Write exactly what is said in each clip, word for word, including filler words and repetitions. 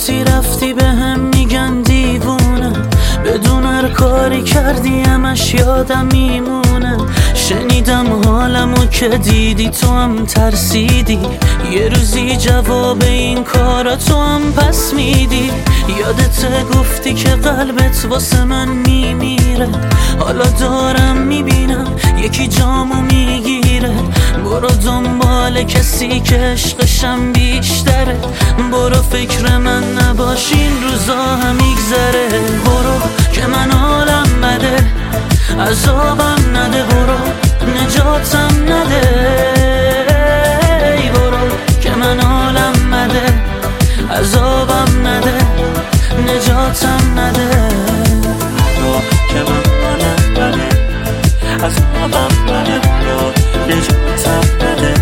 وقتی رفتی به هم میگن دیوونه، بدون هر کاری کردی همش یادم میمونه. شنیدم حالمو که دیدی تو هم ترسیدی، یه روزی جواب این کارا تو هم پس میدی. یادت گفتی که قلبت واسه من میمیره، حالا دارم میبینم یکی جامو میگیره. برو دنبال کسی که عشقشم بیشتره، برو فکر من نباش این روزا هم میگذره. برو که من حالم بده، عذابم نده، برو نجاتم نده. ای برو که من حالم بده، عذابم نده، نجاتم نده. برو که من حالم بده، عذابم نده، برو نجاتم نده.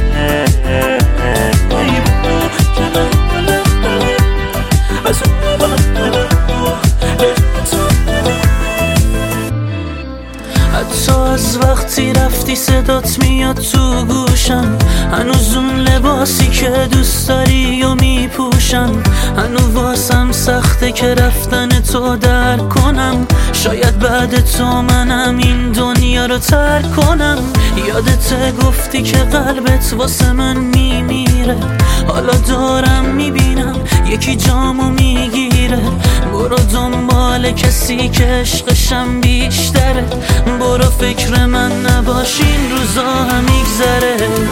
ای برو که من حالم بده، عذابم نده، برو نجاتم نده. حتی از وقتی رفتی صدات میاد تو گوشم، هنوز اون لباسی که دوست داری و میپوشم. هنوز واسم سخته که رفتن تو درک کنم، شاید بعد تو منم این دنیا رو ترک کنم. یادت گفتی که قلبت واسه من میمیره، حالا دارم میبینم یکی جامو میگیره. برو دنبال کسی که عشقشم بیشتره، برو فکر من نباش این روزا هم میگذره.